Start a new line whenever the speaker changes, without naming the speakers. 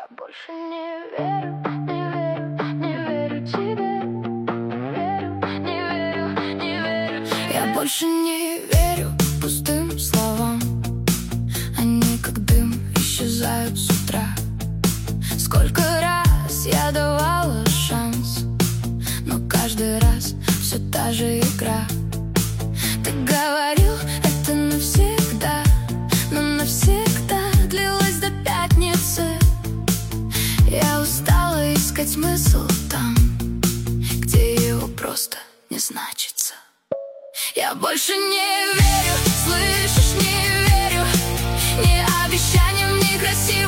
больше не верю, не верю, не верю тебе. Не верю, не верю тебе. Я больше не верю пустым словам. Они как дым исчезают с утра. Сколько раз я давала шанс, но каждый раз все та же игра. Ты говорил, это навсегда, но навсегда длилось до пятницы. Я устала искать смысл там, где его просто не значится. Я больше не верю, слышишь, не верю ни обещаниям, ни красивым